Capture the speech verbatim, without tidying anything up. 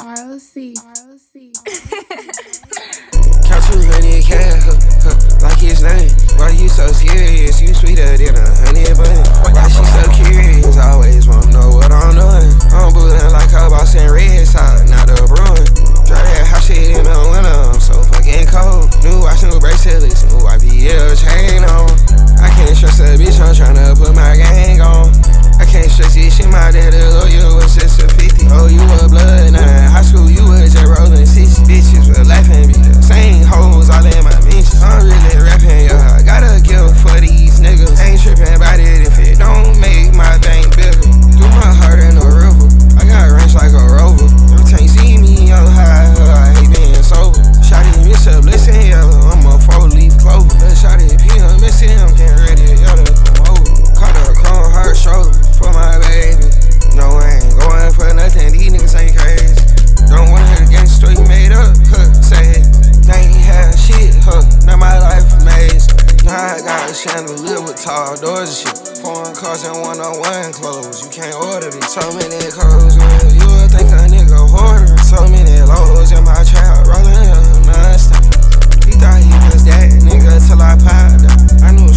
R O C. R O C. Count two hundred cash, huh, huh, like his name. Why you so serious? You sweeter than a honey bun. Why she so curious? Always wanna know what I'm doing. I'm boozing like a boss in red sock, not a Bruin. Try that hot shit in the winter, I'm so fucking cold. New watch, new bracelets, new Y B L chain on. I can't stress a bitch, I'm tryna put my gang on. I can't stress this shit, my daddy low, you was just a fifty. Oh, you a blood nine. High school, you was just rolling six. Bitches were laughing, be the same hoes all in my mentions. I'm really rapping, yeah. I gotta give for these niggas. Ain't tripping about it if it don't make my thing bigger. Do my heart in the river. I got range like a rover. Every time you see me, I'm high, I hate being sober. Shawty, miss a blessing, yeah. I'm a four-leaf clover. But shawty, P, I'm missing, I'm getting ready, y'all to come over. Caught a chrome heart shoulder for my baby. No, I ain't going for nothing, these niggas ain't crazy. Don't wanna hear the gangsta story you made up, huh, say it. They ain't had shit, huh, now my life a maze. Now I got a chandelier with tall doors and shit. Foreign cars and one-on-one clothes, you can't order it. So many clothes, well, you would think a nigga hoarder. So many lows in my trap, rolling up non-stop. He thought he was that nigga till I popped up. I knew